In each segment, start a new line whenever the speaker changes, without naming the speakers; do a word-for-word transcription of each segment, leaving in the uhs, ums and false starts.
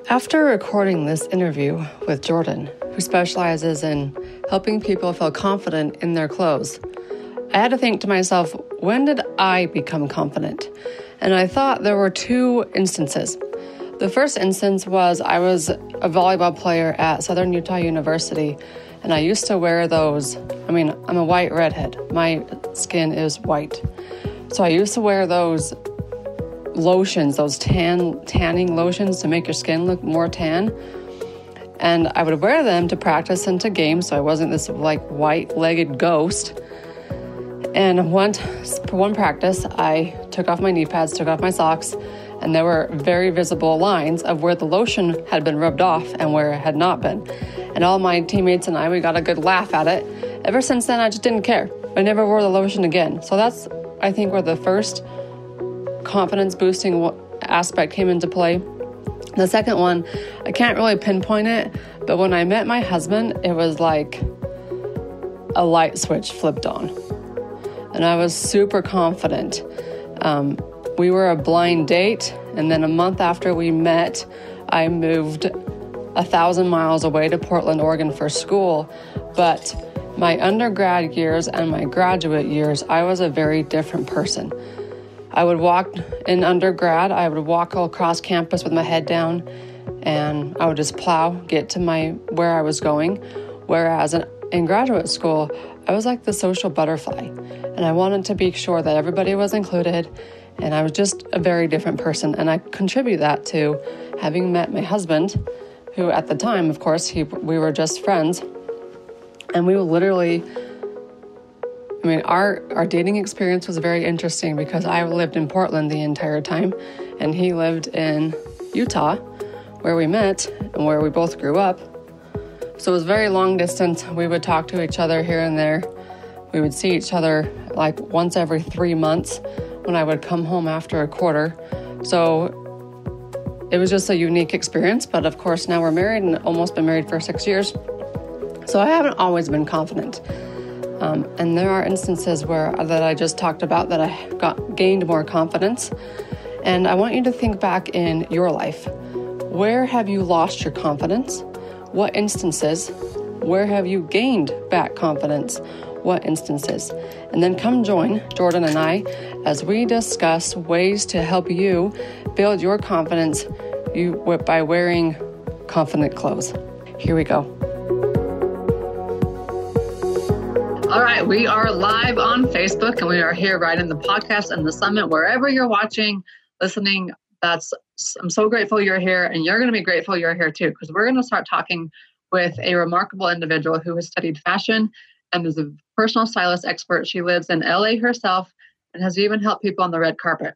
After recording this interview with Jordan, who specializes in helping people feel confident in their clothes, I had to think to myself, when did I become confident? And I thought there were two instances. The first instance was I was a volleyball player at Southern Utah University, and I used to wear those. I mean, I'm a white redhead. My skin is white. So I used to wear those lotions, those tan tanning lotions to make your skin look more tan. And I would wear them to practice and to games, so I wasn't this like white-legged ghost. And one, for one practice, I took off my knee pads, took off my socks, and there were very visible lines of where the lotion had been rubbed off and where it had not been. And all my teammates and I, we got a good laugh at it. Ever since then, I just didn't care. I never wore the lotion again. So that's, I think, where the first confidence boosting aspect came into play. The second one, I can't really pinpoint it, but when I met my husband, it was like a light switch flipped on. And I was super confident. Um, we were a blind date, and then a month after we met, I moved a thousand miles away to Portland, Oregon for school. But my undergrad years and my graduate years, I was a very different person. I would walk in undergrad, I would walk all across campus with my head down, and I would just plow, get to my where I was going. Whereas in, in graduate school, I was like the social butterfly, and I wanted to be sure that everybody was included, and I was just a very different person. And I contribute that to having met my husband, who at the time, of course, he, we were just friends, and we literally... I mean, our, our dating experience was very interesting because I lived in Portland the entire time, and he lived in Utah, where we met and where we both grew up. So it was very long distance. We would talk to each other here and there. We would see each other like once every three months when I would come home after a quarter. So it was just a unique experience. But of course, now we're married and almost been married for six years. So I haven't always been confident. Um, and there are instances where that I just talked about that I got gained more confidence. And I want you to think back in your life. Where have you lost your confidence? What instances? Where have you gained back confidence? What instances? And then come join Jordan and I as we discuss ways to help you build your confidence you, by wearing confident clothes. Here we go. All right, we are live on Facebook, and we are here right in the podcast and the summit, wherever you're watching, listening. That's I'm so grateful you're here, and you're going to be grateful you're here too, because we're going to start talking with a remarkable individual who has studied fashion and is a personal stylist expert. She lives in L A herself and has even helped people on the red carpet.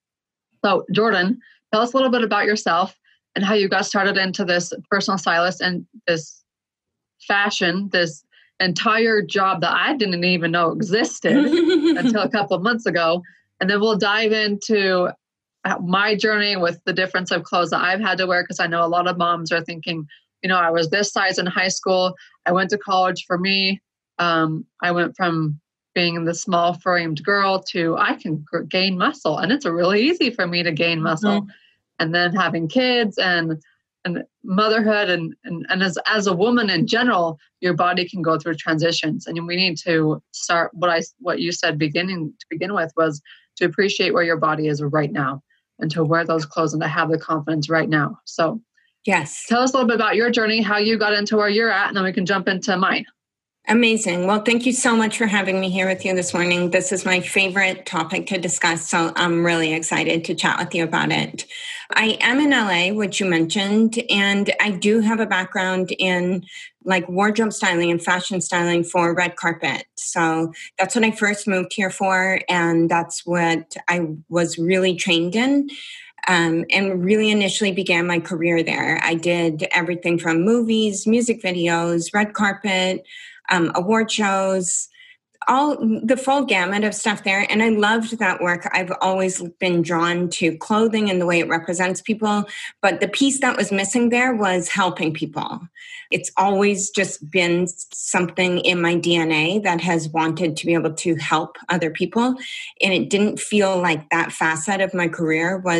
So, Jordan, tell us a little bit about yourself and how you got started into this personal stylist and this fashion, this entire job that I didn't even know existed until a couple of months ago. And then we'll dive into my journey with the difference of clothes that I've had to wear, because I know a lot of moms are thinking, you know, I was this size in high school. I went to college. For me, um, I went from being the small framed girl to I can g- gain muscle. And it's really easy for me to gain muscle. Mm-hmm. And then having kids and and motherhood and, and, and as, as a woman in general, your body can go through transitions. And we need to start what I, what you said beginning to begin with was to appreciate where your body is right now and to wear those clothes and to have the confidence right now. So
yes,
tell us a little bit about your journey, how you got into where you're at, and then we can jump into mine.
Amazing. Well, thank you so much for having me here with you this morning. This is my favorite topic to discuss, so I'm really excited to chat with you about it. I am in L A, which you mentioned, and I do have a background in like wardrobe styling and fashion styling for red carpet. So that's what I first moved here for, and that's what I was really trained in. Um, and really initially began my career there. I did everything from movies, music videos, red carpet, um, award shows, all the full gamut of stuff there. And I loved that work. I've always been drawn to clothing and the way it represents people. But the piece that was missing there was helping people. It's always just been something in my D N A that has wanted to be able to help other people. And it didn't feel like that facet of my career was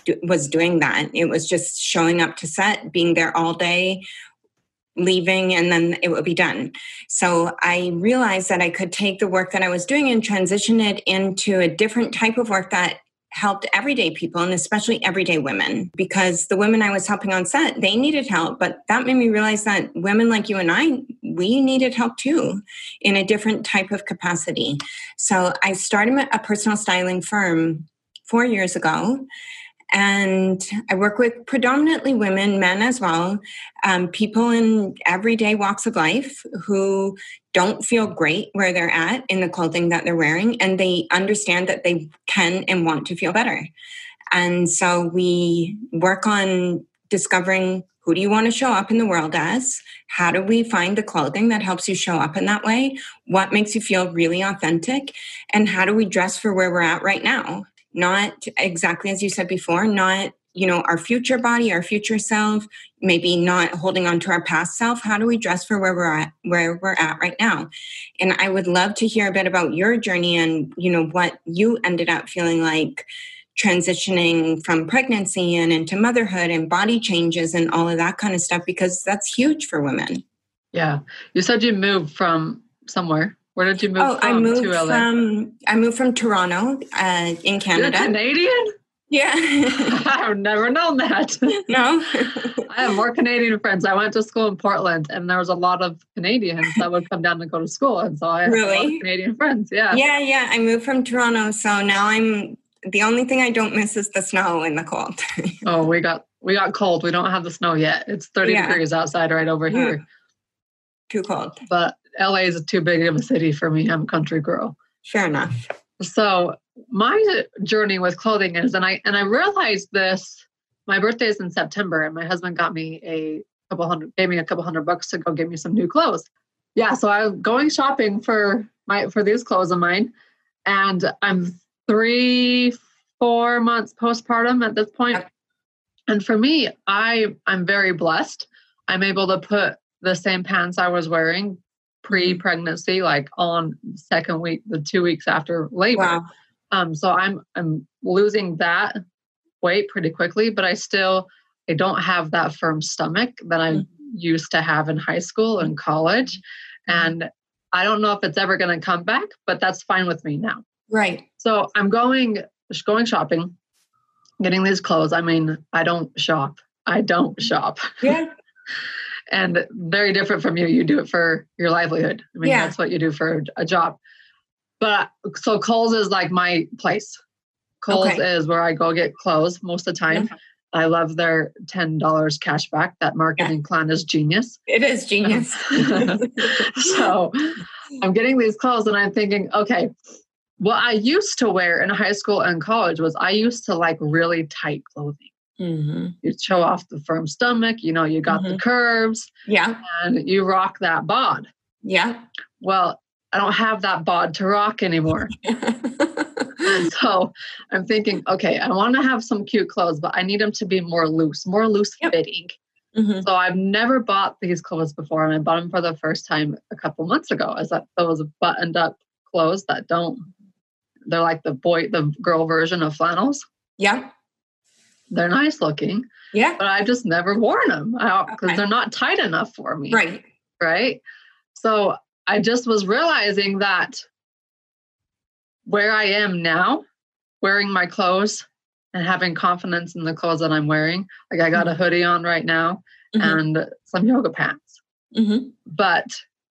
do, was doing that. It was just showing up to set, being there all day, leaving, and then it would be done. So I realized that I could take the work that I was doing and transition it into a different type of work that helped everyday people, and especially everyday women, because the women I was helping on set, they needed help. But that made me realize that women like you and I, we needed help too, in a different type of capacity. So I started a personal styling firm four years ago. And I work with predominantly women, men as well, um, people in everyday walks of life who don't feel great where they're at in the clothing that they're wearing, and they understand that they can and want to feel better. And so we work on discovering, who do you want to show up in the world as? How do we find the clothing that helps you show up in that way? What makes you feel really authentic? And how do we dress for where we're at right now? Not exactly as you said before, not, you know, our future body, our future self, maybe not holding on to our past self. How do we dress for where we're at, where we're at right now? And I would love to hear a bit about your journey and, you know, what you ended up feeling like transitioning from pregnancy and into motherhood and body changes and all of that kind of stuff, because that's huge for women.
Yeah. You said you moved from somewhere. Where did you move
oh,
from?
I moved
to L A?
from I moved from Toronto, uh, in Canada.
You're Canadian?
Yeah.
I've never known that.
No.
I have more Canadian friends. I went to school in Portland, and there was a lot of Canadians that would come down to go to school. And so I have
really?
a lot of Canadian friends. Yeah.
Yeah, yeah. I moved from Toronto. So now I'm, the only thing I don't miss is the snow and the cold.
Oh, we got we got cold. We don't have the snow yet. It's thirty yeah. degrees outside right over here. Mm.
Too cold.
But L A is too big of a city for me. I'm a country girl.
Fair enough.
So my journey with clothing is, and I and I realized this, my birthday is in September, and my husband got me a couple hundred, gave me a couple hundred bucks to go get me some new clothes. Yeah, so I'm going shopping for my for these clothes of mine, and I'm three, four months postpartum at this point. And for me, I I'm very blessed. I'm able to put the same pants I was wearing pre-pregnancy, like on second week, the two weeks after labor.
Wow.
Um, so I'm I'm losing that weight pretty quickly, but I still I don't have that firm stomach that I mm-hmm. used to have in high school and college. And I don't know if it's ever going to come back, but that's fine with me now.
Right.
So I'm going going shopping, getting these clothes. I mean, I don't shop. I don't shop.
Yeah.
And very different from you. You do it for your livelihood. I mean, yeah. that's what you do for a job. But so Kohl's is like my place. Kohl's okay. is where I go get clothes most of the time. Yeah. I love their ten dollars cash back. That marketing yeah. plan is genius.
It is genius.
So I'm getting these clothes and I'm thinking, okay, what I used to wear in high school and college was I used to like really tight clothing. Mm-hmm. You show off the firm stomach, you know, you got mm-hmm. the curves.
Yeah.
And you rock that bod.
Yeah.
Well, I don't have that bod to rock anymore. And so I'm thinking, okay, I want to have some cute clothes, but I need them to be more loose, more loose yep. fitting. Mm-hmm. So I've never bought these clothes before, and I bought them for the first time a couple months ago. As that those buttoned up clothes that don't, they're like the boy, the girl version of flannels.
Yeah.
They're nice looking.
Yeah.
But I've just never worn them because okay. they're not tight enough for me.
Right.
Right. So I just was realizing that where I am now, wearing my clothes and having confidence in the clothes that I'm wearing. Like I got mm-hmm. a hoodie on right now mm-hmm. and some yoga pants. Mm-hmm. But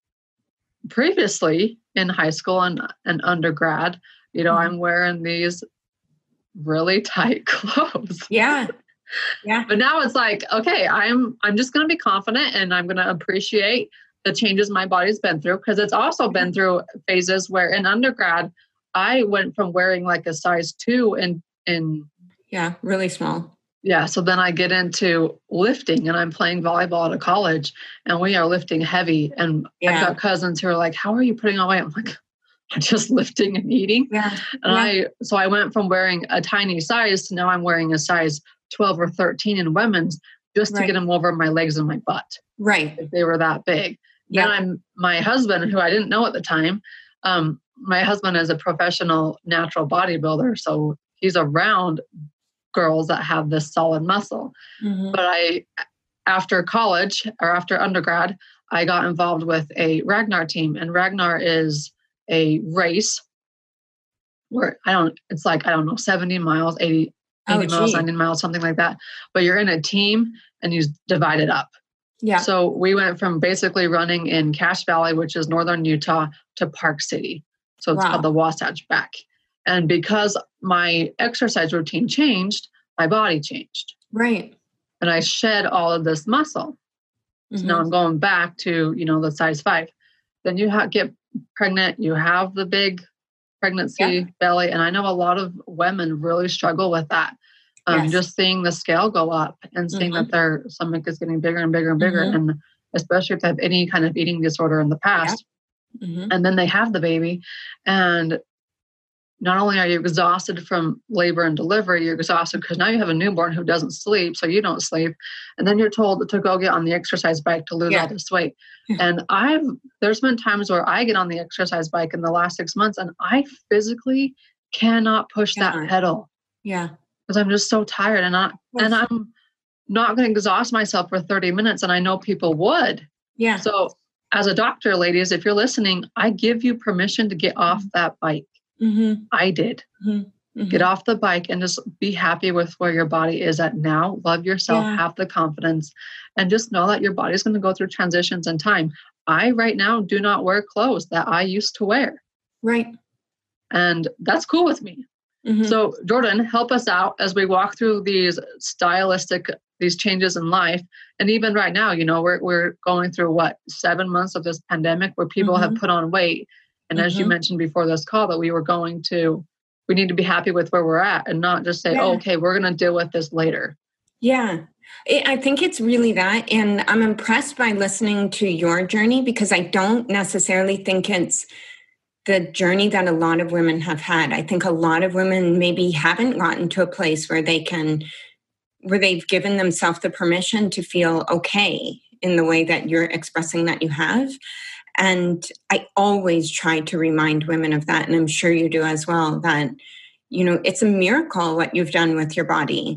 previously in high school and, and undergrad, you know, mm-hmm. I'm wearing these really tight clothes.
Yeah. Yeah.
But now it's like, okay, I'm I'm just going to be confident and I'm going to appreciate the changes my body's been through, because it's also been through phases where in undergrad, I went from wearing like a size two in in
yeah, really small.
Yeah. So then I get into lifting and I'm playing volleyball at a college and we are lifting heavy. And yeah. I've got cousins who are like, how are you putting on weight? I'm like, I'm just lifting and eating.
Yeah.
And
yeah.
I, so I went from wearing a tiny size to now I'm wearing a size twelve or thirteen in women's just to right. get them over my legs and my butt.
Right.
If they were that big.
Yeah.
Then I'm, my husband, who I didn't know at the time, um, my husband is a professional natural bodybuilder. So he's around girls that have this solid muscle. Mm-hmm. But I, after college or after undergrad, I got involved with a Ragnar team, and Ragnar is a race where I don't, it's like, I don't know, seventy miles, eighty, eighty oh, miles, ninety miles, something like that. But you're in a team and you divide it up.
Yeah.
So we went from basically running in Cache Valley, which is northern Utah, to Park City. So it's wow. called the Wasatch Back. And because my exercise routine changed, my body changed.
Right.
And I shed all of this muscle. So mm-hmm. now I'm going back to, you know, the size five. Then you ha- get pregnant, you have the big pregnancy yeah. belly. And I know a lot of women really struggle with that. Um, yes. Just seeing the scale go up and seeing mm-hmm. that their stomach is getting bigger and bigger and bigger. Mm-hmm. And especially if they have any kind of eating disorder in the past. Yeah. Mm-hmm. And then they have the baby. And not only are you exhausted from labor and delivery, you're exhausted because now you have a newborn who doesn't sleep, so you don't sleep. And then you're told to go get on the exercise bike to lose yeah. all this weight. And I've, there's been times where I get on the exercise bike in the last six months and I physically cannot push yeah. that pedal.
Yeah.
Because I'm just so tired, and I and I'm not going to exhaust myself for thirty minutes, and I know people would.
Yeah.
So as a doctor, ladies, if you're listening, I give you permission to get off that bike. Mm-hmm. I did. Mm-hmm. Mm-hmm. Get off the bike and just be happy with where your body is at now. Love yourself, yeah. have the confidence, and just know that your body's going to go through transitions in time. I right now do not wear clothes that I used to wear.
Right.
And that's cool with me. Mm-hmm. So Jordan, help us out as we walk through these stylistic, these changes in life. And even right now, you know, we're we're going through what, seven months of this pandemic where people mm-hmm. have put on weight. And mm-hmm. as you mentioned before this call, that we were going to, we need to be happy with where we're at and not just say, yeah. oh, okay, we're going to deal with this later.
Yeah. I think it's really that. And I'm impressed by listening to your journey, because I don't necessarily think it's the journey that a lot of women have had. I think a lot of women maybe haven't gotten to a place where they can, where they've given themselves the permission to feel okay in the way that you're expressing that you have. And I always try to remind women of that. And I'm sure you do as well, that, you know, it's a miracle what you've done with your body.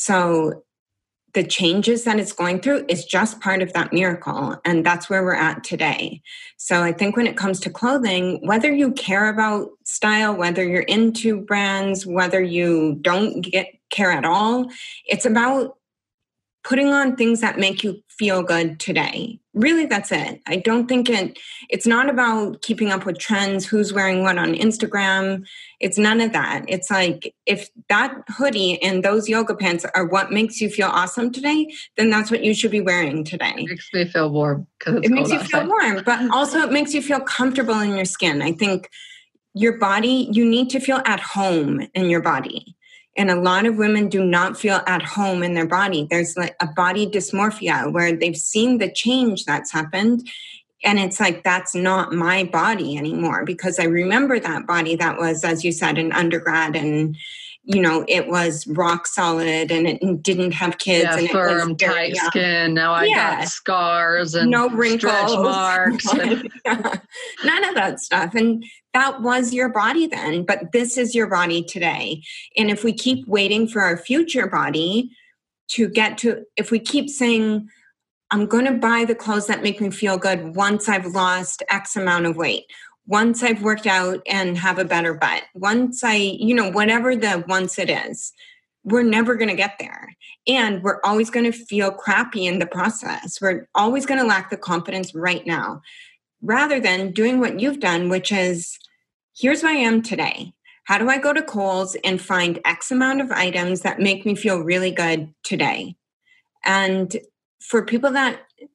So the changes that it's going through is just part of that miracle. And that's where we're at today. So I think when it comes to clothing, whether you care about style, whether you're into brands, whether you don't get care at all, it's about putting on things that make you feel good today. Really, that's it. I don't think it, it's not about keeping up with trends, who's wearing what on Instagram. It's none of that. It's like, if that hoodie and those yoga pants are what makes you feel awesome today, then that's what you should be wearing today.
It makes me feel warm.
It makes you feel warm, but also it makes you feel comfortable in your skin. I think your body, you need to feel at home in your body. And a lot of women do not feel at home in their body. There's like a body dysmorphia where they've seen the change that's happened. And it's like, that's not my body anymore, because I remember that body that was, as you said, in undergrad, and, you know, it was rock solid and it didn't have kids.
Yeah,
and
firm,
it was very,
tight
yeah.
skin. Now I
yeah.
got scars and
no wrinkles,
stretch marks.
yeah. None of that stuff. And that was your body then, but this is your body today. And if we keep waiting for our future body to get to, if we keep saying, I'm going to buy the clothes that make me feel good once I've lost X amount of weight, once I've worked out and have a better butt, once I, you know, whatever the once it is, we're never going to get there. And we're always going to feel crappy in the process. We're always going to lack the confidence right now, rather than doing what you've done, which is, here's who I am today. How do I go to Kohl's and find X amount of items that make me feel really good today? And for people that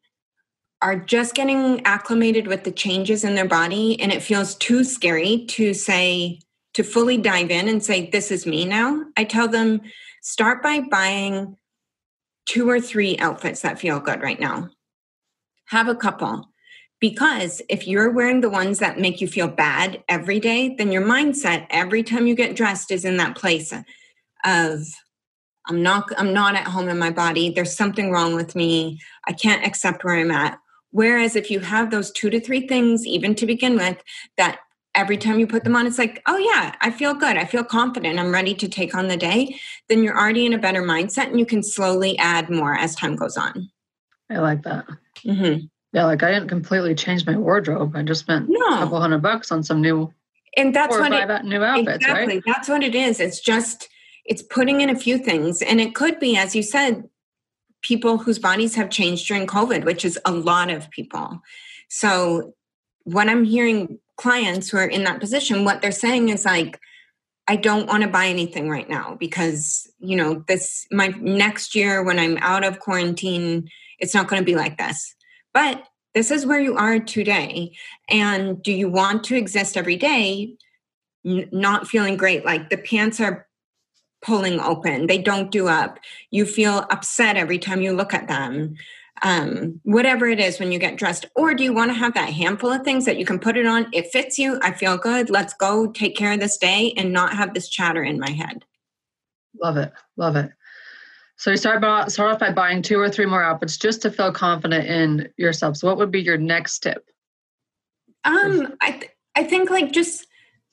are just getting acclimated with the changes in their body and it feels too scary to say, to fully dive in and say, this is me now, I tell them, start by buying two or three outfits that feel good right now. Have a couple. Because if you're wearing the ones that make you feel bad every day, then your mindset every time you get dressed is in that place of, I'm not, I'm not at home in my body. There's something wrong with me. I can't accept where I'm at. Whereas if you have those two to three things, even to begin with, that every time you put them on, it's like, oh yeah, I feel good. I feel confident. I'm ready to take on the day. Then you're already in a better mindset and you can slowly add more as time goes on.
I like that.
Mm-hmm.
Yeah, like I didn't completely change my wardrobe. I just spent
no.
a couple hundred bucks on some new,
and that's
four or
what
five
it,
new outfits,
exactly.
right?
That's what it is. It's just, it's putting in a few things. And it could be, as you said, people whose bodies have changed during COVID, which is a lot of people. So when I'm hearing clients who are in that position, what they're saying is like, I don't want to buy anything right now because, you know, this, my next year when I'm out of quarantine, it's not going to be like this. But this is where you are today. And do you want to exist every day n- not feeling great? Like the pants are pulling open. They don't do up. You feel upset every time you look at them. Um, whatever it is when you get dressed. Or do you want to have that handful of things that you can put it on? It fits you. I feel good. Let's go take care of this day and not have this chatter in my head.
Love it. Love it. So you start, by, start off by buying two or three more outfits just to feel confident in yourself. So what would be your next tip?
Um, I, th- I think like just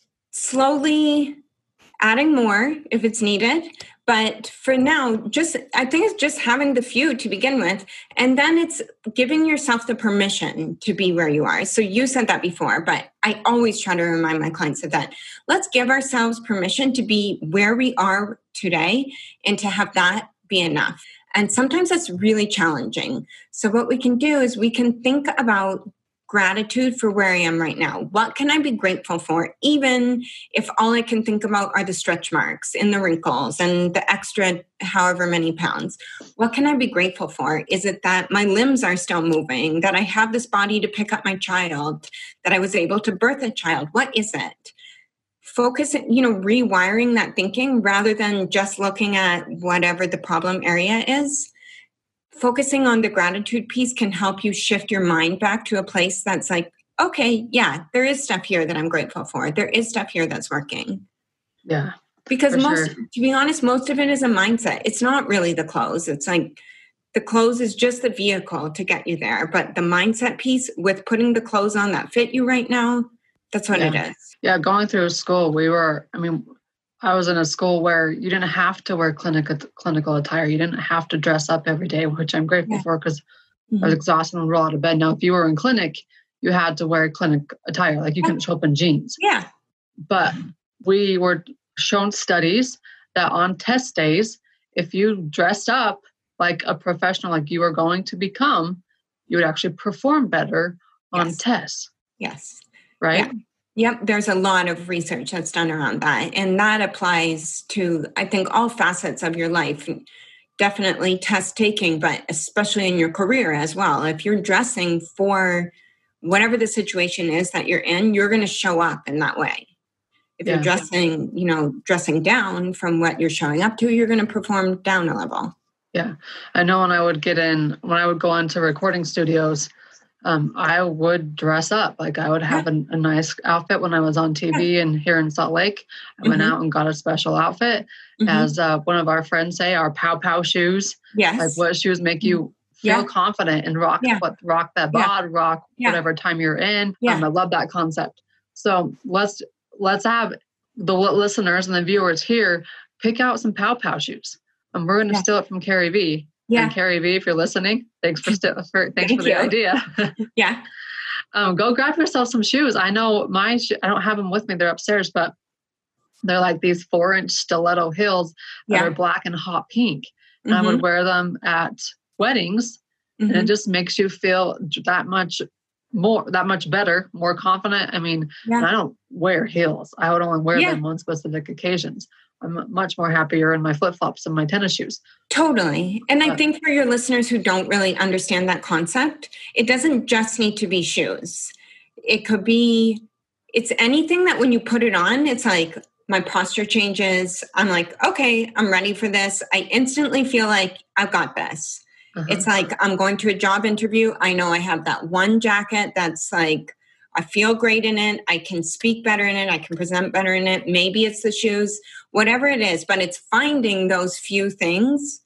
slowly adding more if it's needed. But for now, just I think it's just having the few to begin with. And then it's giving yourself the permission to be where you are. So you said that before, but I always try to remind my clients of that. Let's give ourselves permission to be where we are today and to have that be enough. And sometimes that's really challenging. So what we can do is we can think about gratitude for where I am right now. What can I be grateful for? Even if all I can think about are the stretch marks and the wrinkles and the extra however many pounds. What can I be grateful for? Is it that my limbs are still moving, that I have this body to pick up my child, that I was able to birth a child? What is it? Focus, you know, rewiring that thinking rather than just looking at whatever the problem area is. Focusing on the gratitude piece can help you shift your mind back to a place that's like, okay, yeah, there is stuff here that I'm grateful for. There is stuff here that's working.
Yeah.
Because most,
sure.
to be honest, most of it is a mindset. It's not really the clothes. It's like the clothes is just the vehicle to get you there. But the mindset piece with putting the clothes on that fit you right now, that's what
yeah.
it is.
Yeah. Going through school, we were, I mean, I was in a school where you didn't have to wear clinical clinical attire. You didn't have to dress up every day, which I'm grateful yeah. for because mm-hmm. I was exhausted and roll out of bed. Now, if you were in clinic, you had to wear clinic attire. Like you couldn't show up in jeans.
Yeah.
But we were shown studies that on test days, if you dressed up like a professional, like you were going to become, you would actually perform better on
yes.
tests.
Yes.
Right?
Yeah. Yep, there's a lot of research that's done around that. And that applies to, I think, all facets of your life. Definitely test taking, but especially in your career as well. If you're dressing for whatever the situation is that you're in, you're going to show up in that way. If yeah. you're dressing, you know, dressing down from what you're showing up to, you're going to perform down a level.
Yeah. I know when I would get in, when I would go into recording studios, Um, I would dress up. Like I would have a, a nice outfit when I was on T V and here in Salt Lake. I went mm-hmm. out and got a special outfit. Mm-hmm. As uh, one of our friends say, our pow pow shoes.
Yes.
Like what shoes make you feel yeah. confident and rock yeah. what rock that bod, yeah. rock yeah. whatever time you're in. Yeah. Um, I love that concept. So let's let's have the listeners and the viewers here pick out some pow pow shoes. And we're going to yeah. steal it from Carrie V. Yeah. And Carrie V, if you're listening, thanks for st- for thanks Thank for the you. idea.
yeah.
Um, go grab yourself some shoes. I know my sh- I don't have them with me. They're upstairs, but they're like these four inch stiletto heels that yeah. are black and hot pink. And mm-hmm. I would wear them at weddings, mm-hmm. and it just makes you feel that much more, that much better, more confident. I mean, yeah. I don't wear heels. I would only wear yeah. them on specific occasions. I'm much more happier in my flip-flops and my tennis shoes.
Totally. And I think for your listeners who don't really understand that concept, it doesn't just need to be shoes. It could be, it's anything that when you put it on, it's like my posture changes. I'm like, okay, I'm ready for this. I instantly feel like I've got this. Uh-huh. It's like I'm going to a job interview. I know I have that one jacket that's like, I feel great in it. I can speak better in it. I can present better in it. Maybe it's the shoes, whatever it is, but it's finding those few things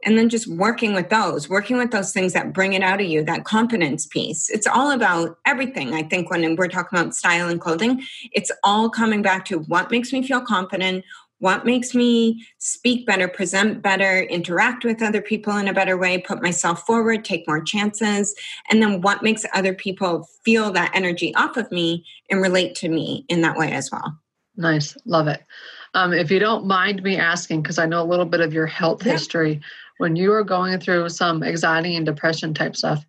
And then just working with those, working with those things that bring it out of you, that confidence piece. It's all about everything. I think when we're talking about style and clothing, it's all coming back to what makes me feel confident, what makes me speak better, present better, interact with other people in a better way, put myself forward, take more chances, and then what makes other people feel that energy off of me and relate to me in that way as well.
Nice. Love it. Um, if you don't mind me asking, because I know a little bit of your health yeah. history, when you were going through some anxiety and depression type stuff,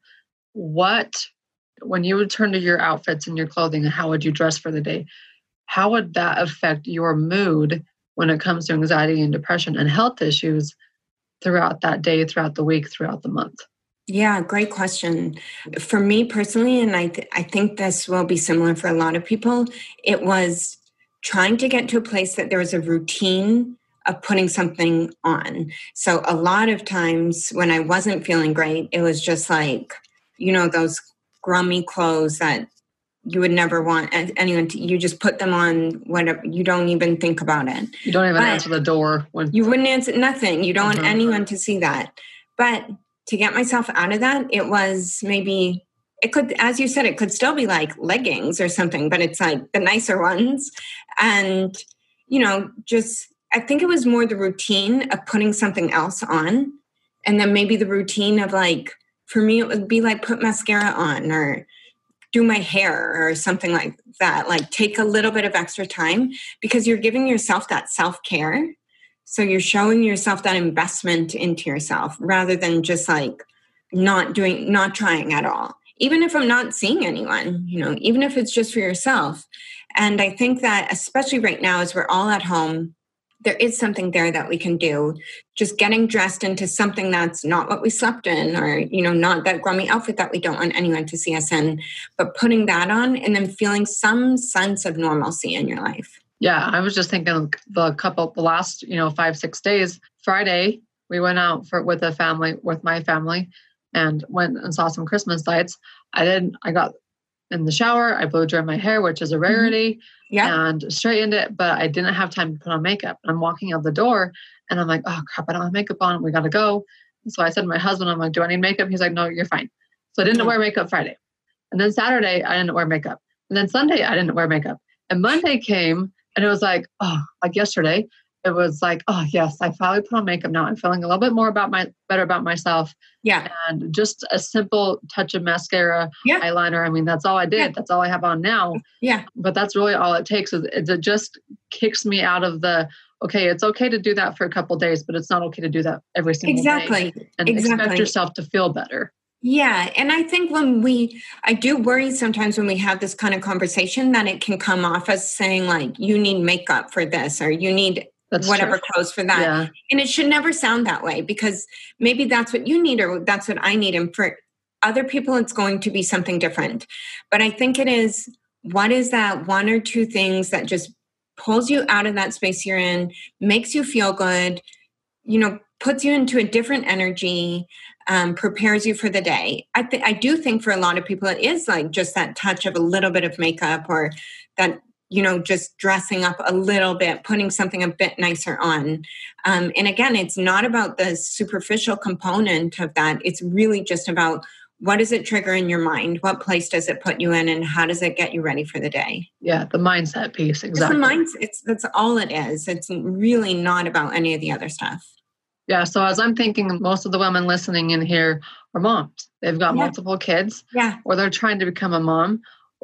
what, when you would turn to your outfits and your clothing and how would you dress for the day, how would that affect your mood when it comes to anxiety and depression and health issues throughout that day, throughout the week, throughout the month?
Yeah, great question. For me personally, and I, th- I think this will be similar for a lot of people, it was trying to get to a place that there was a routine of putting something on. So a lot of times when I wasn't feeling great, it was just like, you know, those grummy clothes that you would never want anyone to, you just put them on whatever, you don't even think about it.
You don't even
but
answer the door. When
You wouldn't answer nothing. You don't
uh-huh.
want anyone to see that. But to get myself out of that, it was maybe, it could, as you said, it could still be like leggings or something, but it's like the nicer ones. And, you know, just, I think it was more the routine of putting something else on. And then maybe the routine of like, for me, it would be like put mascara on or do my hair or something like that. Like take a little bit of extra time because you're giving yourself that self-care. So you're showing yourself that investment into yourself rather than just like not doing, not trying at all. Even if I'm not seeing anyone, you know, even if it's just for yourself. And I think that especially right now as we're all at home, there is something there that we can do. Just getting dressed into something that's not what we slept in or, you know, not that grummy outfit that we don't want anyone to see us in, but putting that on and then feeling some sense of normalcy in your life.
Yeah, I was just thinking the couple, the last, you know, five, six days, Friday, we went out for with a family, with my family and went and saw some Christmas lights. I didn't, I got in the shower, I blow dried my hair, which is a rarity. Mm-hmm. Yeah. And straightened it, but I didn't have time to put on makeup. I'm walking out the door and I'm like, oh crap, I don't have makeup on. We got to go. And so I said to my husband, I'm like, do I need makeup? He's like, no, you're fine. So I didn't yeah. wear makeup Friday. And then Saturday, I didn't wear makeup. And then Sunday, I didn't wear makeup. And Monday came and it was like, oh, like yesterday, it was like, oh yes, I finally put on makeup now. I'm feeling a little bit more about my, better about myself.
Yeah.
And just a simple touch of mascara, yeah. eyeliner. I mean, that's all I did. Yeah. That's all I have on now.
Yeah.
But that's really all it takes is it just kicks me out of the, okay, it's okay to do that for a couple of days, but it's not okay to do that every single
exactly.
day. And
exactly.
expect yourself to feel better.
Yeah. And I think when we, I do worry sometimes when we have this kind of conversation that it can come off as saying like, you need makeup for this, or you need That's whatever true. Clothes for that. Yeah. And it should never sound that way because maybe that's what you need or that's what I need. And for other people, it's going to be something different. But I think it is, what is that one or two things that just pulls you out of that space you're in, makes you feel good, you know, puts you into a different energy, um, prepares you for the day. I th- I do think for a lot of people, it is like just that touch of a little bit of makeup or that, you know, just dressing up a little bit, putting something a bit nicer on. Um, and again, it's not about the superficial component of that. It's really just about what does it trigger in your mind? What place does it put you in? And how does it get you ready for the day?
Yeah, the mindset piece, exactly.
It's the mindset. It's, that's all it is. It's really not about any of the other stuff.
Yeah, so as I'm thinking, most of the women listening in here are moms. They've got yeah. multiple kids,
yeah,
or they're trying to become a mom,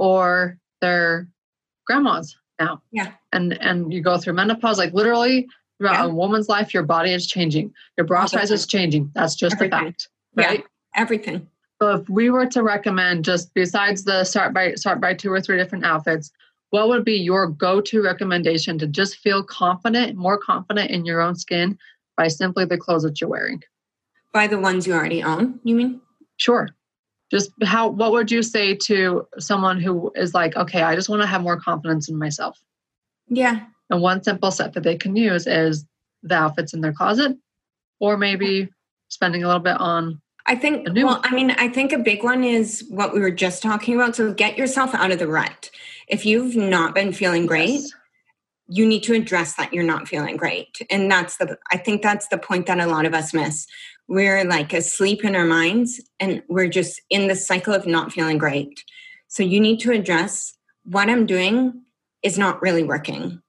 or they're grandmas now.
Yeah.
And and you go through menopause, like literally throughout yeah. a woman's life, your body is changing. Your bra Everything. Size is changing. That's just Everything. A fact, right?
Yeah. Everything.
So if we were to recommend, just besides the start by start by two or three different outfits, what would be your go-to recommendation to just feel confident, more confident in your own skin by simply the clothes that you're wearing?
By the ones you already own, you mean?
Sure. Just how, what would you say to someone who is like, okay, I just want to have more confidence in myself?
Yeah.
And one simple step that they can use is the outfits in their closet, or maybe spending a little bit on
I think, well, I mean, I think a big one is what we were just talking about. So get yourself out of the rut. If you've not been feeling great, yes. you need to address that you're not feeling great. And that's the, I think that's the point that a lot of us miss. We're like asleep in our minds and we're just in the cycle of not feeling great. So you need to address what I'm doing is not really working.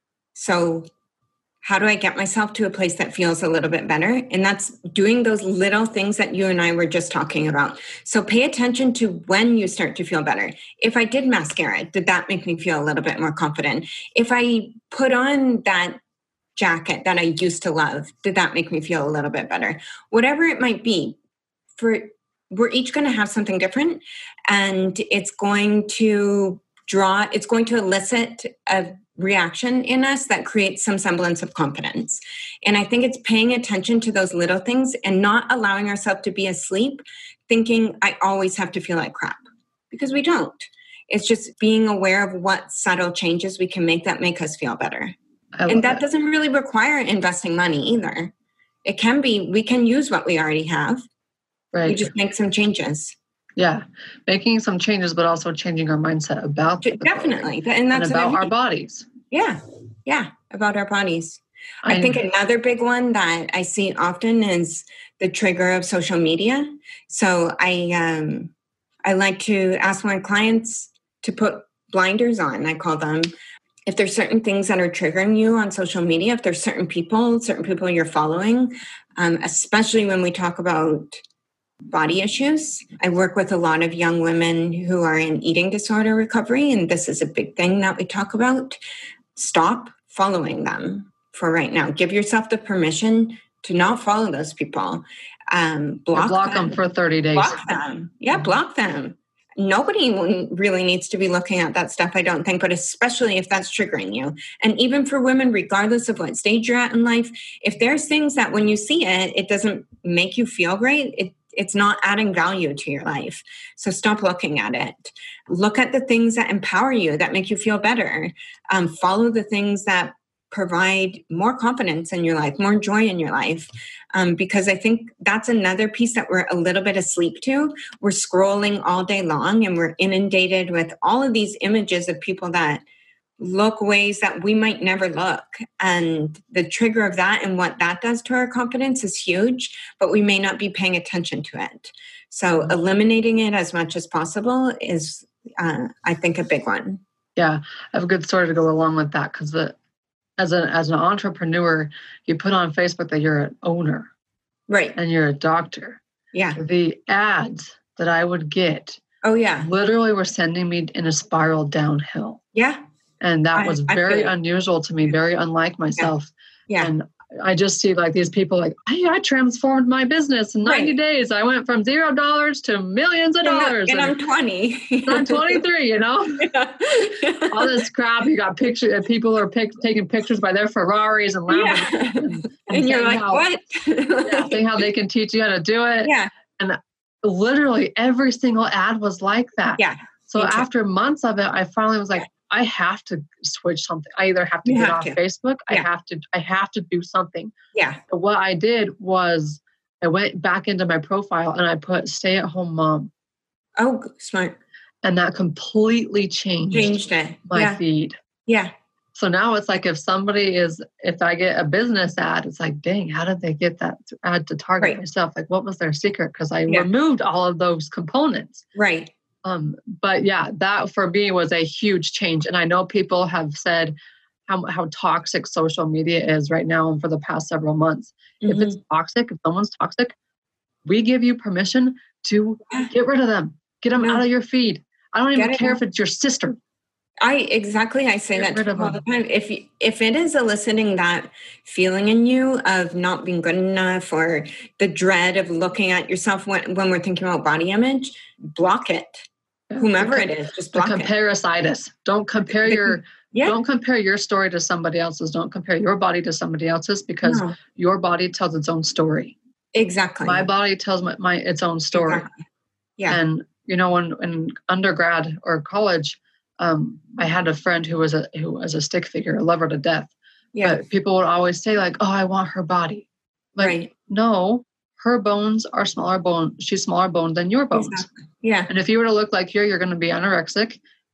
So how do I get myself to a place that feels a little bit better? And that's doing those little things that you and I were just talking about. So pay attention to when you start to feel better. If I did mascara, did that make me feel a little bit more confident? If I put on that jacket that I used to love, did that make me feel a little bit better? Whatever it might be, for we're each going to have something different, and it's going to draw, it's going to elicit a reaction in us that creates some semblance of confidence. And I think it's paying attention to those little things and not allowing ourselves to be asleep thinking I always have to feel like crap, because we don't. It's just being aware of what subtle changes we can make that make us feel better. And that, that doesn't really require investing money either. It can be, we can use what we already have. Right. We just make some changes.
Yeah, making some changes, but also changing our mindset about the
definitely, and that's
and about our bodies.
Yeah, yeah, about our bodies. I, I think another big one that I see often is the trigger of social media. So I um, I like to ask my clients to put blinders on. I call them. If there's certain things that are triggering you on social media, if there's certain people, certain people you're following, um, especially when we talk about body issues. I work with a lot of young women who are in eating disorder recovery, and this is a big thing that we talk about. Stop following them for right now. Give yourself the permission to not follow those people. Um, block,
block them. them for thirty days.
Block them. Yeah, block them. Nobody really needs to be looking at that stuff, I don't think, but especially if that's triggering you. And even for women, regardless of what stage you're at in life, if there's things that when you see it, it doesn't make you feel great, it it's not adding value to your life. So stop looking at it. Look at the things that empower you, that make you feel better. Um, follow the things that provide more confidence in your life, more joy in your life. Um, because I think that's another piece that we're a little bit asleep to. We're scrolling all day long and we're inundated with all of these images of people that look ways that we might never look. And the trigger of that and what that does to our confidence is huge, but we may not be paying attention to it. So eliminating it as much as possible is, uh, I think, a big one.
Yeah, I have a good story to go along with that, because the as a as an entrepreneur, you put on Facebook that you're an owner.
Right.
And you're a doctor.
Yeah.
The ads that I would get,
oh yeah,
literally were sending me in a spiral downhill.
Yeah.
And that was I, very I unusual to me, very unlike myself.
Yeah. yeah.
And I just see like these people like, hey, I transformed my business in ninety right. days. I went from zero dollars to millions of dollars.
And, and I'm twenty.
I'm twenty-three, you know? Yeah. All this crap. You got pictures, people are pic- taking pictures by their Ferraris and Lamborghinis.
Yeah. And, and, and you're like, how, what?
yeah, saying how they can teach you how to do it.
Yeah.
And literally every single ad was like that.
Yeah.
So after months of it, I finally was like, yeah. I have to switch something. I either have to you get have off to. Facebook. Yeah. I have to, I have to do something.
Yeah.
But what I did was I went back into my profile and I put stay at home mom.
Oh, smart.
And that completely changed,
changed it.
my
yeah.
feed.
Yeah.
So now it's like if somebody is, if I get a business ad, it's like, dang, how did they get that ad to target
right.
myself? Like, what was their secret? Because I
yeah.
removed all of those components.
Right.
Um, but yeah, that for me was a huge change. And I know people have said how how toxic social media is right now and for the past several months. Mm-hmm. If it's toxic, if someone's toxic, we give you permission to get rid of them. Get them no. out of your feed. I don't even care if it's your sister.
I exactly. I say get that to all the time. If if it is eliciting that feeling in you of not being good enough or the dread of looking at yourself when, when we're thinking about body image, block it. Whomever it is, just block
the comparisitis. It. Don't compare your yeah. don't compare your story to somebody else's. Don't compare your body to somebody else's because no. your body tells its own story.
Exactly.
My body tells my, my its own story.
Exactly. Yeah.
And you know, when in undergrad or college, um, I had a friend who was a who was a stick figure, I love her to death. Yeah. But people would always say like, "Oh, I want her body." Like,
right.
no. Her bones are smaller bone. She's smaller bone than your bones.
Exactly. Yeah.
And if you were to look like her, you're going to be anorexic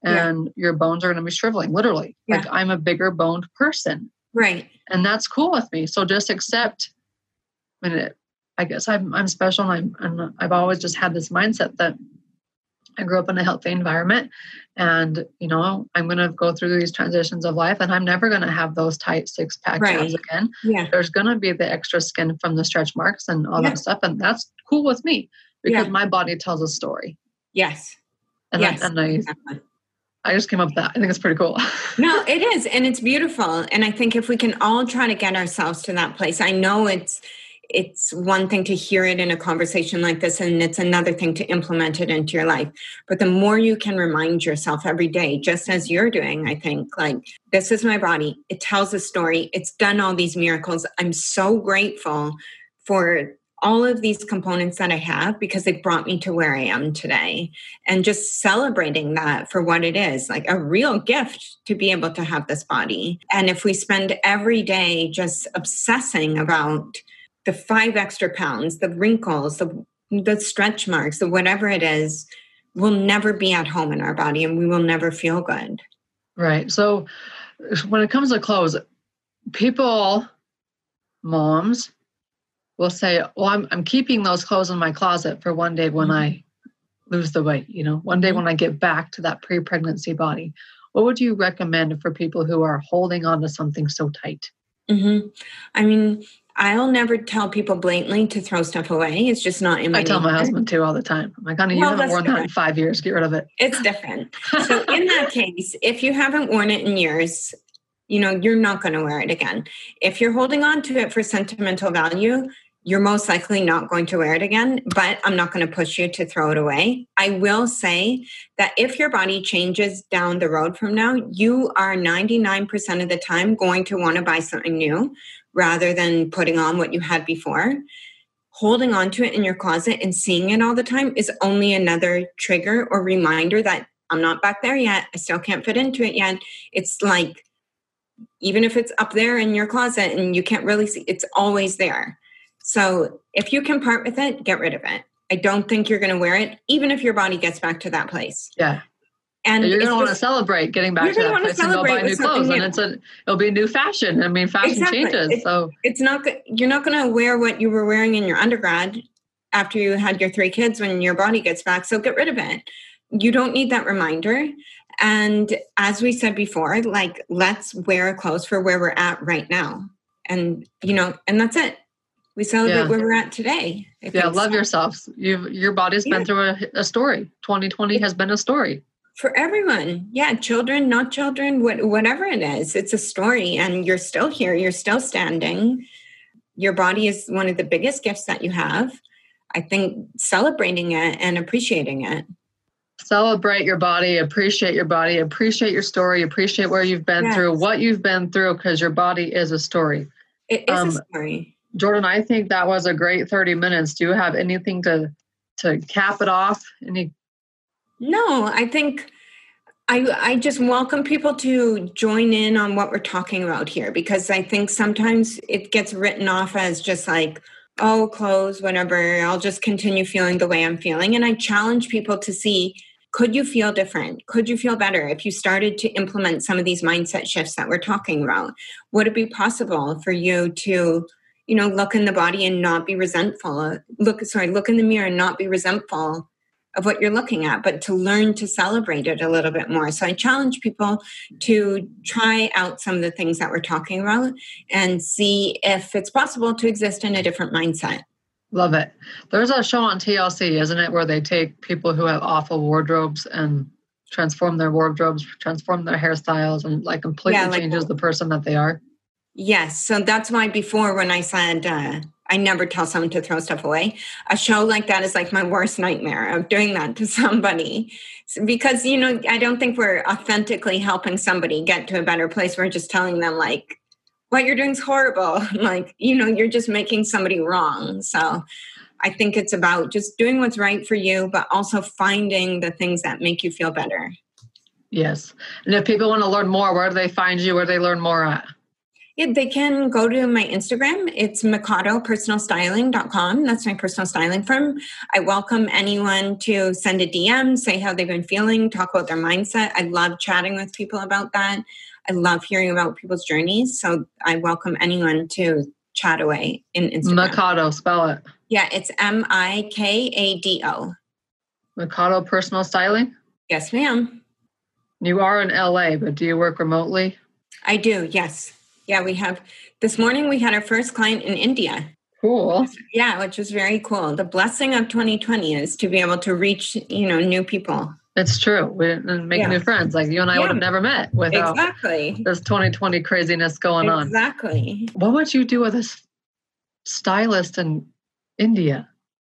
and yeah. your bones are going to be shriveling, literally. Yeah. Like I'm a bigger boned person.
Right.
And that's cool with me. So just accept, I mean, it, I guess I'm, I'm special and, I'm, and I've always just had this mindset that I grew up in a healthy environment and, you know, I'm going to go through these transitions of life and I'm never going to have those tight six pack
right.
abs again.
Yeah.
There's going to be the extra skin from the stretch marks and all yeah. that stuff. And that's cool with me because yeah. my body tells a story.
Yes.
And,
yes.
I, and I, exactly. I just came up with that. I think it's pretty cool.
No, it is. And it's beautiful. And I think if we can all try to get ourselves to that place, I know it's, it's one thing to hear it in a conversation like this, and it's another thing to implement it into your life. But the more you can remind yourself every day, just as you're doing, I think, like, this is my body. It tells a story. It's done all these miracles. I'm so grateful for all of these components that I have because they brought me to where I am today. And just celebrating that for what it is, like a real gift to be able to have this body. And if we spend every day just obsessing about the five extra pounds, the wrinkles, the, the stretch marks, the whatever it is, we'll never be at home in our body and we will never feel good.
Right. So when it comes to clothes, people, moms, will say, well, I'm I'm keeping those clothes in my closet for one day when mm-hmm. I lose the weight, you know, one day mm-hmm. when I get back to that pre-pregnancy body. What would you recommend for people who are holding on to something so tight?
Mm-hmm. I mean, I'll never tell people blatantly to throw stuff away. It's just not in my
I tell
nature.
my husband too all the time. I'm like, honey, you well, haven't worn different. that in five years. Get rid of it.
It's different. So in that case, if you haven't worn it in years, you know, you're not going to wear it again. If you're holding on to it for sentimental value, you're most likely not going to wear it again, but I'm not going to push you to throw it away. I will say that if your body changes down the road from now, you are ninety-nine percent of the time going to want to buy something new rather than putting on what you had before. Holding on to it in your closet and seeing it all the time is only another trigger or reminder that I'm not back there yet. I still can't fit into it yet. It's like, even if it's up there in your closet and you can't really see, it's always there. So if you can part with it, get rid of it. I don't think you're going to wear it, even if your body gets back to that place.
Yeah. And you're going to want to celebrate getting back to that place and go buy new clothes. New. And it's a, it'll be new fashion. I mean, fashion exactly. changes.
It,
so
it's not, you're not going to wear what you were wearing in your undergrad after you had your three kids when your body gets back. So get rid of it. You don't need that reminder. And as we said before, like, let's wear clothes for where we're at right now. And, you know, and that's it. We celebrate yeah. where we're at today. I
yeah, love
so.
yourself. You, your body's yeah. been through a, a story. twenty twenty has been a story.
For everyone. Yeah, children, not children, what, whatever it is. It's a story and you're still here. You're still standing. Your body is one of the biggest gifts that you have. I think celebrating it and appreciating it.
Celebrate your body, appreciate your body, appreciate your story, appreciate where you've been yes. through, what you've been through, because your body is a story.
It is um, a story.
Jordan, I think that was a great thirty minutes. Do you have anything to to cap it off? Any?
No, I think I I just welcome people to join in on what we're talking about here, because I think sometimes it gets written off as just like, oh, clothes, whatever, I'll just continue feeling the way I'm feeling. And I challenge people to see, could you feel different? Could you feel better if you started to implement some of these mindset shifts that we're talking about? Would it be possible for you to, you know, look in the body and not be resentful? Look, sorry, look in the mirror and not be resentful of what you're looking at, but to learn to celebrate it a little bit more. So I challenge people to try out some of the things that we're talking about and see if it's possible to exist in a different mindset.
Love it. There's a show on T L C, isn't it, where they take people who have awful wardrobes and transform their wardrobes, transform their hairstyles, and like completely yeah, like, changes the person that they are?
Yes. So that's why before when I said uh, I never tell someone to throw stuff away, a show like that is like my worst nightmare of doing that to somebody. Because, you know, I don't think we're authentically helping somebody get to a better place. We're just telling them like, what you're doing is horrible. Like, you know, you're just making somebody wrong. So I think it's about just doing what's right for you, but also finding the things that make you feel better.
Yes. And if people want to learn more, where do they find you? Where do they learn more at?
Yeah, they can go to my Instagram. It's mikado personal styling dot com. That's my personal styling firm. I welcome anyone to send a D M, say how they've been feeling, talk about their mindset. I love chatting with people about that. I love hearing about people's journeys. So I welcome anyone to chat away in Instagram.
Mikado, spell it.
Yeah, it's M I K A D O.
Mikado Personal Styling?
Yes, ma'am.
You are in L A, but do you work remotely?
I do, yes. Yeah, we have, this morning we had our first client in India.
Cool.
Yeah, which was very cool. The blessing of twenty twenty is to be able to reach, you know, new people.
It's true. We didn't make yeah. new friends. Like you and I yeah. would have never met without
exactly.
this twenty twenty craziness going
exactly.
on.
Exactly.
What would you do with a stylist in India?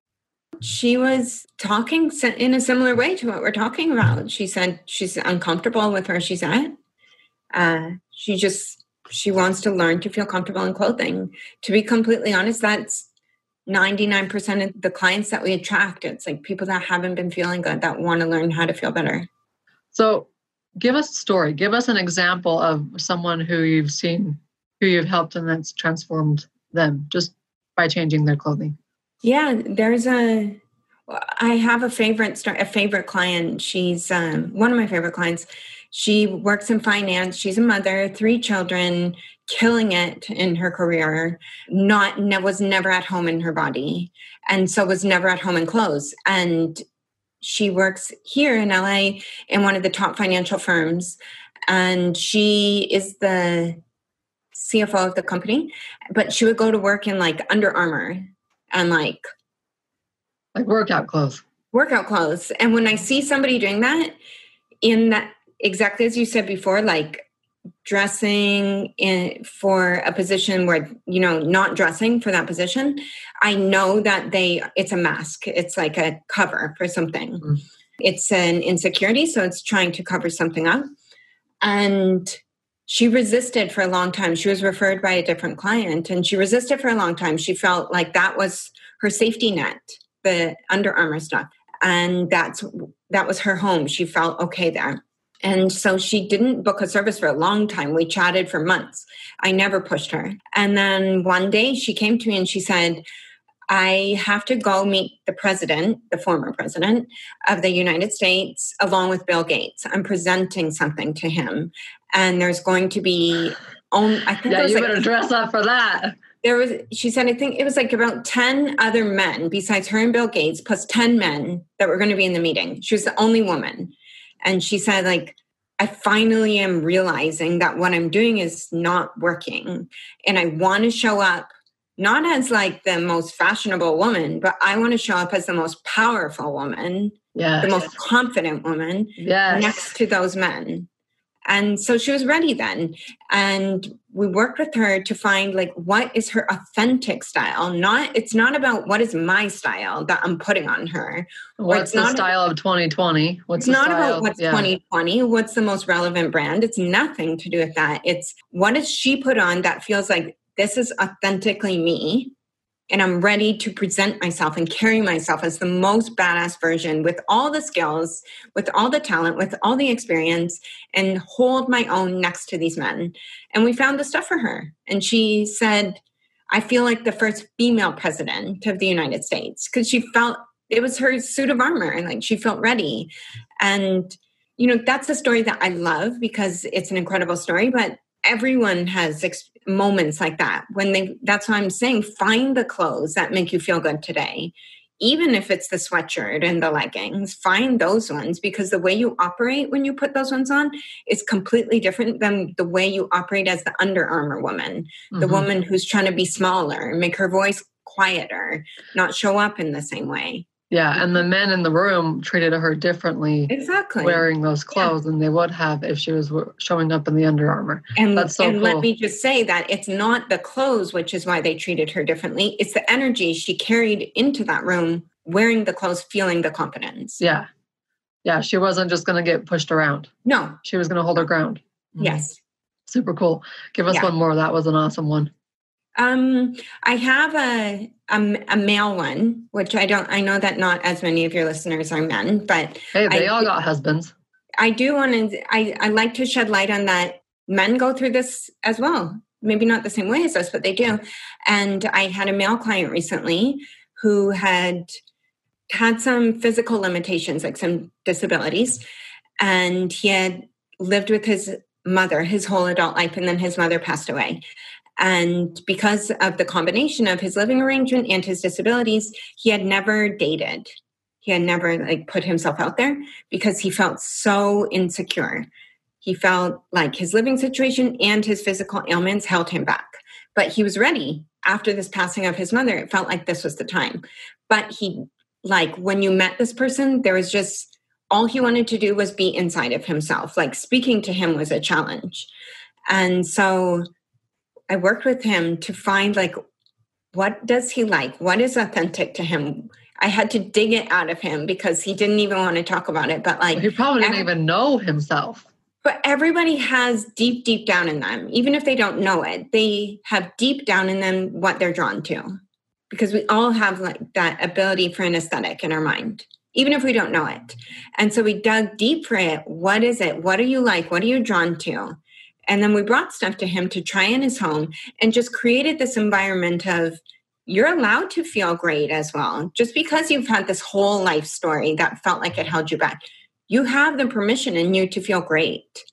She was talking in a similar way to what we're talking about. She said she's uncomfortable with where she's at. Uh, she just, she wants to learn to feel comfortable in clothing. To be completely honest, that's ninety-nine percent of the clients that we attract. It's like people that haven't been feeling good that want to learn how to feel better.
So give us a story. Give us an example of someone who you've seen, who you've helped and that's transformed them just by changing their clothing.
Yeah, there's a, I have a favorite, a favorite client. She's um, one of my favorite clients. She works in finance. She's a mother, three children, killing it in her career, not, ne- was never at home in her body. And so was never at home in clothes. And she works here in L A in one of the top financial firms. And she is the C F O of the company, but she would go to work in like Under Armour and like
like workout clothes,
workout clothes. And when I see somebody doing that in that, exactly as you said before, like dressing in for a position where, you know, not dressing for that position, I know that they, it's a mask. It's like a cover for something. Mm. It's an insecurity. So it's trying to cover something up. And she resisted for a long time. She was referred by a different client and she resisted for a long time. She felt like that was her safety net, the Under Armour stuff. And that's, that was her home. She felt okay there. And so she didn't book a service for a long time. We chatted for months. I never pushed her. And then one day she came to me and she said, I have to go meet the president, the former president of the United States, along with Bill Gates. I'm presenting something to him. And there's going to be, um, I think
yeah,
was
you
like,
better dress up for that.
There was, she said, I think it was like about ten other men besides her and Bill Gates, plus ten men that were going to be in the meeting. She was the only woman. And she said, like, I finally am realizing that what I'm doing is not working. And I want to show up not as like the most fashionable woman, but I want to show up as the most powerful woman,
yes.
the most confident woman
yes.
next to those men. And so she was ready then. And we worked with her to find like, what is her authentic style? Not, it's not about what is my style that I'm putting on her.
What's the style of twenty twenty? What's
it's
the
not
style?
about what's
yeah.
twenty twenty. What's the most relevant brand? It's nothing to do with that. It's what does she put on that feels like this is authentically me. And I'm ready to present myself and carry myself as the most badass version with all the skills, with all the talent, with all the experience, and hold my own next to these men. And we found the stuff for her. And she said, I feel like the first female president of the United States, because she felt it was her suit of armor and like she felt ready. And, you know, that's a story that I love because it's an incredible story, but everyone has ex- moments like that when they, that's why I'm saying, find the clothes that make you feel good today. Even if it's the sweatshirt and the leggings, find those ones because the way you operate when you put those ones on is completely different than the way you operate as the Under Armour woman, mm-hmm. the woman who's trying to be smaller, make her voice quieter, not show up in the same way.
Yeah, and the men in the room treated her differently
exactly.
wearing those clothes yeah. than they would have if she was showing up in the Under Armour.
And,
That's so
and
cool.
let me just say that it's not the clothes, which is why they treated her differently. It's the energy she carried into that room, wearing the clothes, feeling the confidence.
Yeah. Yeah, she wasn't just going to get pushed around.
No.
She was going to hold her ground.
Mm-hmm. Yes.
Super cool. Give us yeah. one more. That was an awesome one.
Um, I have a, a a male one, which I don't. I know that not as many of your listeners are men, but
hey, they
I,
all got husbands.
I do want to. I I like to shed light on that. Men go through this as well. maybe not the same way as us, but they do. And I had a male client recently who had had some physical limitations, like some disabilities. And he had lived with his mother his whole adult life, and then his mother passed away. And because of the combination of his living arrangement and his disabilities, he had never dated. He had never like put himself out there because he felt so insecure. He felt like his living situation and his physical ailments held him back. But he was ready after this passing of his mother. It felt like this was the time. But he, like when you met this person, there was just, all he wanted to do was be inside of himself. Like speaking to him was a challenge. And so I worked with him to find like, what does he like? What is authentic to him? I had to dig it out of him because he didn't even want to talk about it. But like,
he probably didn't every, even know himself.
But everybody has deep, deep down in them, even if they don't know it, they have deep down in them what they're drawn to, because we all have like that ability for an aesthetic in our mind, even if we don't know it. And so we dug deep for it. What is it? What are you like? What are you drawn to? And then we brought stuff to him to try in his home and just created this environment of, you're allowed to feel great as well. Just because you've had this whole life story that felt like it held you back, you have the permission in you to feel great.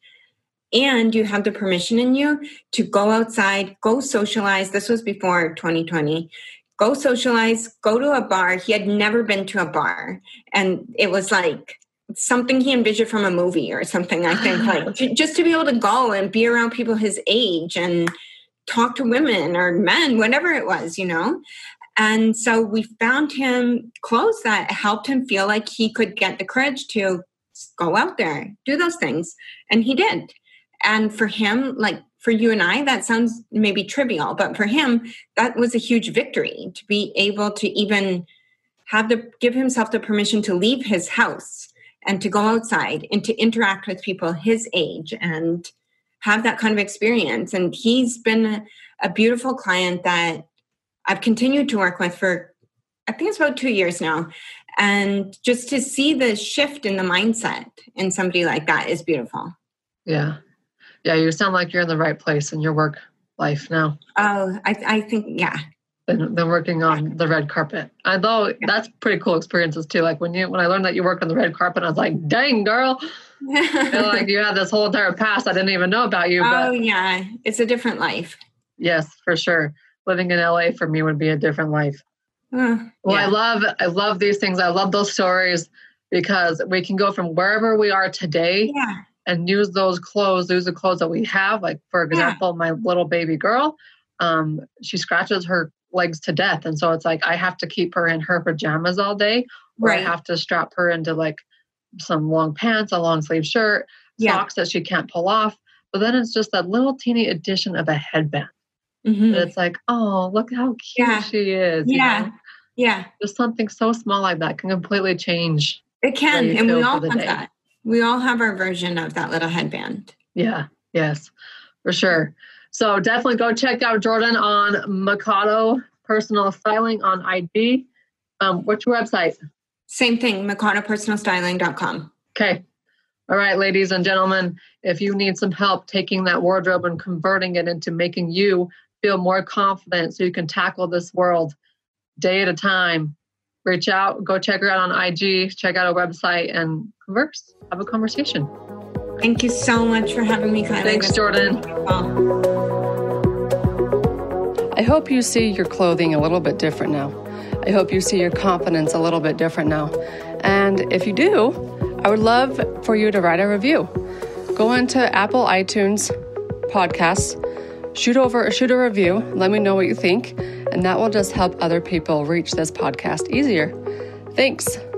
And you have the permission in you to go outside, go socialize. This was before twenty twenty. Go socialize, go to a bar. He had never been to a bar. And it was like something he envisioned from a movie or something, I think. Like to, just to be able to go and be around people his age and talk to women or men, whatever it was, you know? And so we found him clothes that helped him feel like he could get the courage to go out there, do those things. And he did. And for him, like for you and I, that sounds maybe trivial, but for him, that was a huge victory to be able to even have the, give himself the permission to leave his house and to go outside and to interact with people his age and have that kind of experience. And he's been a, a beautiful client that I've continued to work with for, I think it's about two years now. And just to see the shift in the mindset in somebody like that is beautiful.
Yeah. Yeah. You sound like you're in the right place in your work life now.
Oh, I, I think, yeah.
Than, than working on the red carpet. Although yeah. That's pretty cool experiences too. Like when you, when I learned that you worked on the red carpet, I was like, dang girl, I feel like you had this whole entire past I didn't even know about you. But
oh yeah. It's a different life.
Yes, for sure. Living in L A for me would be a different life. Uh, well, yeah. I love, I love these things. I love those stories because we can go from wherever we are today
yeah.
and use those clothes, use the clothes that we have. Like for example, yeah. my little baby girl, um, she scratches her legs to death. And so it's like, I have to keep her in her pajamas all day, or right. I have to strap her into like some long pants, a long sleeve shirt, yeah. socks that she can't pull off. But then it's just that little teeny addition of a headband. Mm-hmm. And it's like, oh, look how cute
yeah.
she is.
Yeah.
You know?
Yeah.
Just something so small like that can completely change.
It can. And we all have day. that. We all have our version of that little headband.
Yeah. Yes, for sure. So definitely go check out Jordan on Mikado Personal Styling on I G. Um, what's your website?
Same thing, mikado personal styling dot com.
Okay. All right, ladies and gentlemen, if you need some help taking that wardrobe and converting it into making you feel more confident so you can tackle this world day at a time, reach out, go check her out on I G, check out our website and converse, have a conversation.
Thank you so much for having me, Kylie.
Thanks, Jordan.
I hope you see your clothing a little bit different now. I hope you see your confidence a little bit different now. And if you do, I would love for you to write a review. Go into Apple iTunes podcasts, shoot over, shoot a review, let me know what you think, and that will just help other people reach this podcast easier. Thanks.